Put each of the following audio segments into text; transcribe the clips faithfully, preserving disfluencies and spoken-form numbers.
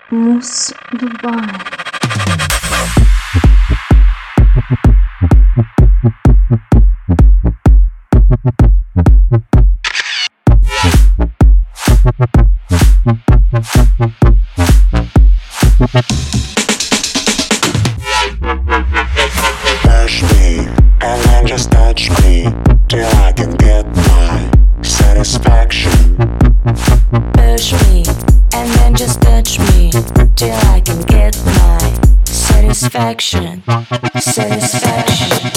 Mousse Dubai. Push me and then just touch me till I can get my satisfaction. Push me and then just touch me till I can get my satisfaction. Satisfaction.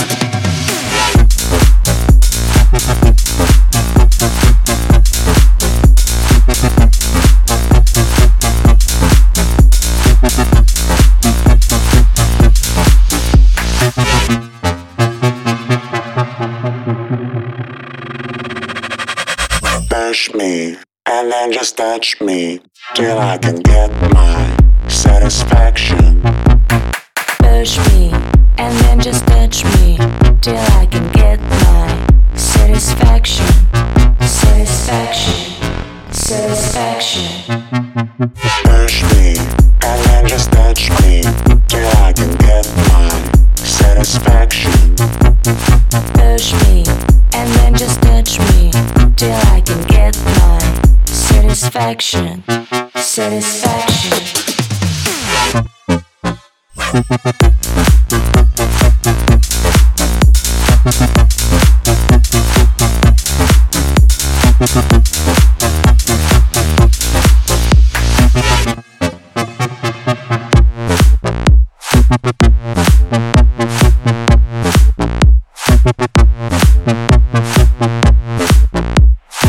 Push me and then just touch me till I can get my satisfaction. Push me and then just touch me till I can get my satisfaction. Satisfaction. Satisfaction. Push me and then just touch me till I can get my satisfaction. Push me and then just touch me till I can get my satisfaction. Satisfaction.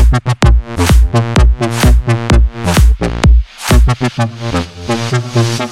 Thank you.